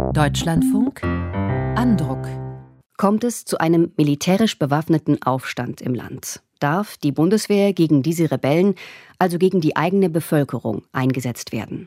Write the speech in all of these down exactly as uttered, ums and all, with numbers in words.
Deutschlandfunk Andruck. Kommt es zu einem militärisch bewaffneten Aufstand im Land, darf die Bundeswehr gegen diese Rebellen, also gegen die eigene Bevölkerung, eingesetzt werden.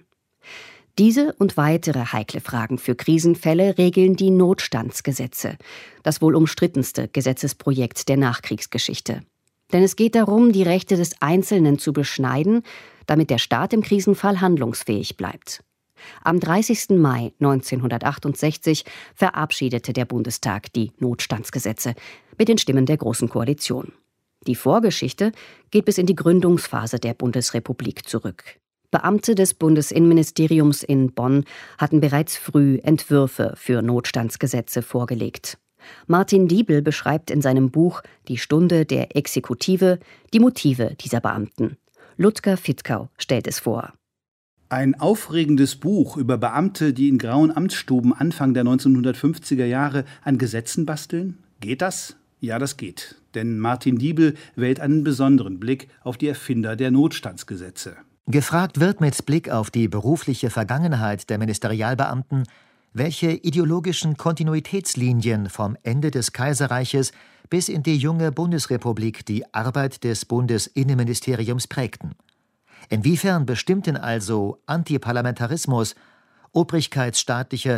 Diese und weitere heikle Fragen für Krisenfälle regeln die Notstandsgesetze, das wohl umstrittenste Gesetzesprojekt der Nachkriegsgeschichte. Denn es geht darum, die Rechte des Einzelnen zu beschneiden, damit der Staat im Krisenfall handlungsfähig bleibt. Am dreißigsten Mai neunzehnhundertachtundsechzig verabschiedete der Bundestag die Notstandsgesetze mit den Stimmen der Großen Koalition. Die Vorgeschichte geht bis in die Gründungsphase der Bundesrepublik zurück. Beamte des Bundesinnenministeriums in Bonn hatten bereits früh Entwürfe für Notstandsgesetze vorgelegt. Martin Diebel beschreibt in seinem Buch »Die Stunde der Exekutive« die Motive dieser Beamten. Ludger Fittkau stellt es vor. Ein aufregendes Buch über Beamte, die in grauen Amtsstuben Anfang der neunzehnhundertfünfziger Jahre an Gesetzen basteln? Geht das? Ja, das geht. Denn Martin Diebel wählt einen besonderen Blick auf die Erfinder der Notstandsgesetze. Gefragt wird mit Blick auf die berufliche Vergangenheit der Ministerialbeamten, welche ideologischen Kontinuitätslinien vom Ende des Kaiserreiches bis in die junge Bundesrepublik die Arbeit des Bundesinnenministeriums prägten. Inwiefern bestimmten also Antiparlamentarismus, obrigkeitsstaatliche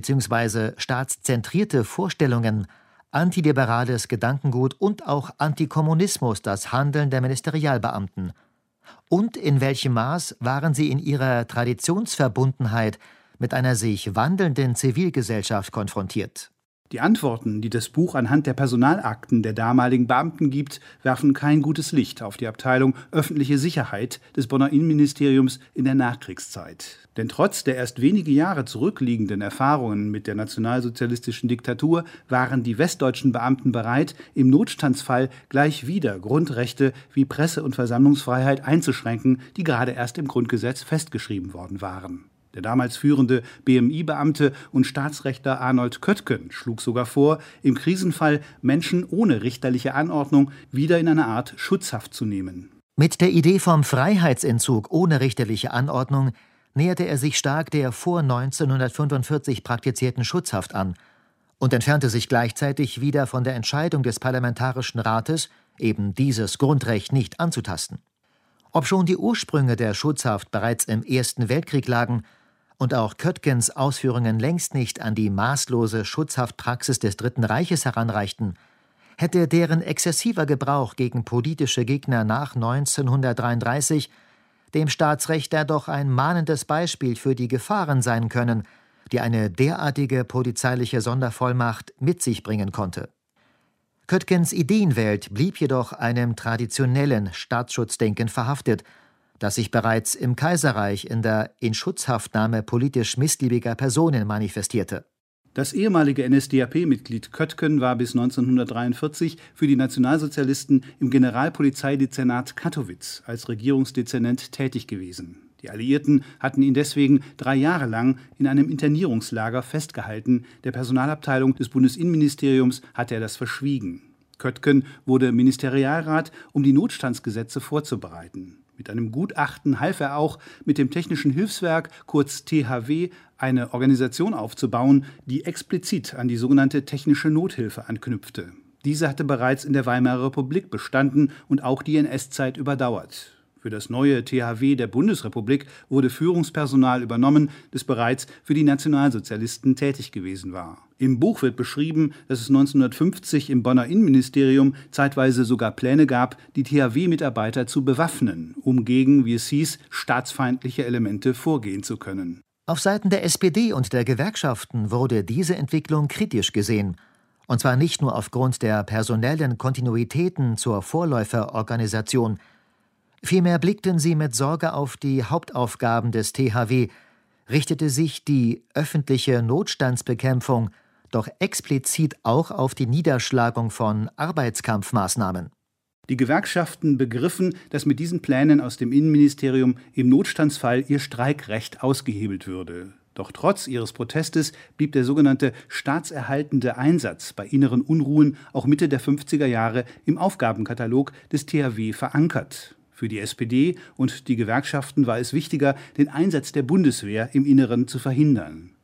bzw. staatszentrierte Vorstellungen, antiliberales Gedankengut und auch Antikommunismus das Handeln der Ministerialbeamten? Und in welchem Maß waren sie in ihrer Traditionsverbundenheit mit einer sich wandelnden Zivilgesellschaft konfrontiert? Die Antworten, die das Buch anhand der Personalakten der damaligen Beamten gibt, werfen kein gutes Licht auf die Abteilung öffentliche Sicherheit des Bonner Innenministeriums in der Nachkriegszeit. Denn trotz der erst wenige Jahre zurückliegenden Erfahrungen mit der nationalsozialistischen Diktatur waren die westdeutschen Beamten bereit, im Notstandsfall gleich wieder Grundrechte wie Presse- und Versammlungsfreiheit einzuschränken, die gerade erst im Grundgesetz festgeschrieben worden waren. Der damals führende B M I-Beamte und Staatsrechtler Arnold Köttgen schlug sogar vor, im Krisenfall Menschen ohne richterliche Anordnung wieder in eine Art Schutzhaft zu nehmen. Mit der Idee vom Freiheitsentzug ohne richterliche Anordnung näherte er sich stark der vor neunzehnhundertfünfundvierzig praktizierten Schutzhaft an und entfernte sich gleichzeitig wieder von der Entscheidung des Parlamentarischen Rates, eben dieses Grundrecht nicht anzutasten. Obschon die Ursprünge der Schutzhaft bereits im Ersten Weltkrieg lagen und auch Köttgens Ausführungen längst nicht an die maßlose Schutzhaftpraxis des Dritten Reiches heranreichten, hätte deren exzessiver Gebrauch gegen politische Gegner nach neunzehnhundertdreiunddreißig dem Staatsrechter doch ein mahnendes Beispiel für die Gefahren sein können, die eine derartige polizeiliche Sondervollmacht mit sich bringen konnte. Köttgens Ideenwelt blieb jedoch einem traditionellen Staatsschutzdenken verhaftet, das sich bereits im Kaiserreich in der Inschutzhaftnahme politisch missliebiger Personen manifestierte. Das ehemalige N S D A P-Mitglied Köttgen war bis neunzehnhundertdreiundvierzig für die Nationalsozialisten im Generalpolizeidezernat Kattowitz als Regierungsdezernent tätig gewesen. Die Alliierten hatten ihn deswegen drei Jahre lang in einem Internierungslager festgehalten. Der Personalabteilung des Bundesinnenministeriums hatte er das verschwiegen. Köttgen wurde Ministerialrat, um die Notstandsgesetze vorzubereiten. Mit einem Gutachten half er auch, mit dem Technischen Hilfswerk, kurz T H W, eine Organisation aufzubauen, die explizit an die sogenannte technische Nothilfe anknüpfte. Diese hatte bereits in der Weimarer Republik bestanden und auch die N S-Zeit überdauert. Für das neue T H W der Bundesrepublik wurde Führungspersonal übernommen, das bereits für die Nationalsozialisten tätig gewesen war. Im Buch wird beschrieben, dass es neunzehnhundertfünfzig im Bonner Innenministerium zeitweise sogar Pläne gab, die T H W-Mitarbeiter zu bewaffnen, um gegen, wie es hieß, staatsfeindliche Elemente vorgehen zu können. Auf Seiten der S P D und der Gewerkschaften wurde diese Entwicklung kritisch gesehen. Und zwar nicht nur aufgrund der personellen Kontinuitäten zur Vorläuferorganisation. Vielmehr blickten sie mit Sorge auf die Hauptaufgaben des T H W, richtete sich die öffentliche Notstandsbekämpfung doch explizit auch auf die Niederschlagung von Arbeitskampfmaßnahmen. Die Gewerkschaften begriffen, dass mit diesen Plänen aus dem Innenministerium im Notstandsfall ihr Streikrecht ausgehebelt würde. Doch trotz ihres Protestes blieb der sogenannte staatserhaltende Einsatz bei inneren Unruhen auch Mitte der fünfziger Jahre im Aufgabenkatalog des T H W verankert. Für die S P D und die Gewerkschaften war es wichtiger, den Einsatz der Bundeswehr im Inneren zu verhindern.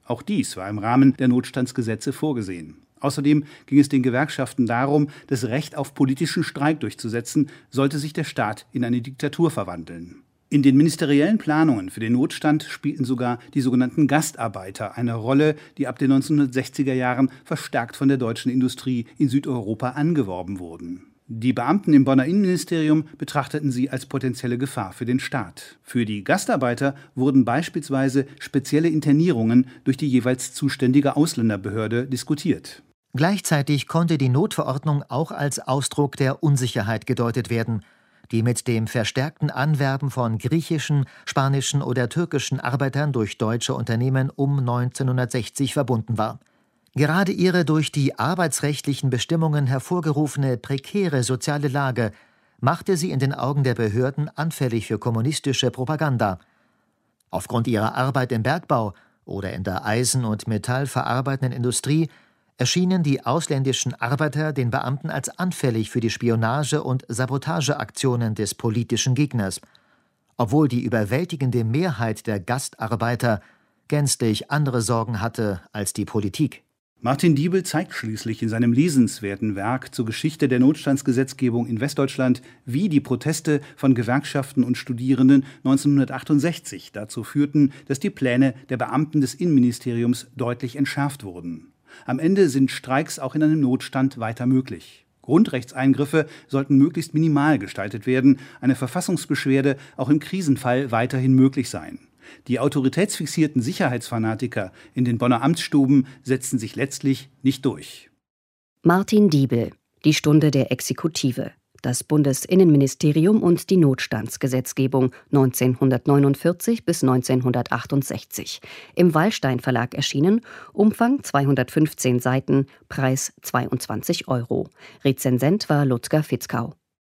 Auch dies war im Rahmen der Notstandsgesetze vorgesehen. Außerdem ging es den Gewerkschaften darum, das Recht auf politischen Streik durchzusetzen, sollte sich der Staat in eine Diktatur verwandeln. In den ministeriellen Planungen für den Notstand spielten sogar die sogenannten Gastarbeiter eine Rolle, die ab den neunzehnhundertsechziger Jahren verstärkt von der deutschen Industrie in Südeuropa angeworben wurden. Die Beamten im Bonner Innenministerium betrachteten sie als potenzielle Gefahr für den Staat. Für die Gastarbeiter wurden beispielsweise spezielle Internierungen durch die jeweils zuständige Ausländerbehörde diskutiert. Gleichzeitig konnte die Notverordnung auch als Ausdruck der Unsicherheit gedeutet werden, die mit dem verstärkten Anwerben von griechischen, spanischen oder türkischen Arbeitern durch deutsche Unternehmen um neunzehnhundertsechzig verbunden war. Gerade ihre durch die arbeitsrechtlichen Bestimmungen hervorgerufene prekäre soziale Lage machte sie in den Augen der Behörden anfällig für kommunistische Propaganda. Aufgrund ihrer Arbeit im Bergbau oder in der Eisen- und metallverarbeitenden Industrie erschienen die ausländischen Arbeiter den Beamten als anfällig für die Spionage- und Sabotageaktionen des politischen Gegners, obwohl die überwältigende Mehrheit der Gastarbeiter gänzlich andere Sorgen hatte als die Politik. Martin Diebel zeigt schließlich in seinem lesenswerten Werk zur Geschichte der Notstandsgesetzgebung in Westdeutschland, wie die Proteste von Gewerkschaften und Studierenden neunzehnhundertachtundsechzig dazu führten, dass die Pläne der Beamten des Innenministeriums deutlich entschärft wurden. Am Ende sind Streiks auch in einem Notstand weiter möglich. Grundrechtseingriffe sollten möglichst minimal gestaltet werden, eine Verfassungsbeschwerde auch im Krisenfall weiterhin möglich sein. Die autoritätsfixierten Sicherheitsfanatiker in den Bonner Amtsstuben setzten sich letztlich nicht durch. Martin Diebel, die Stunde der Exekutive. Das Bundesinnenministerium und die Notstandsgesetzgebung neunzehnhundertneunundvierzig bis neunzehnhundertachtundsechzig. Im Wallstein Verlag erschienen, Umfang zweihundertfünfzehn Seiten, Preis zweiundzwanzig Euro. Rezensent war Ludger Fitzkau.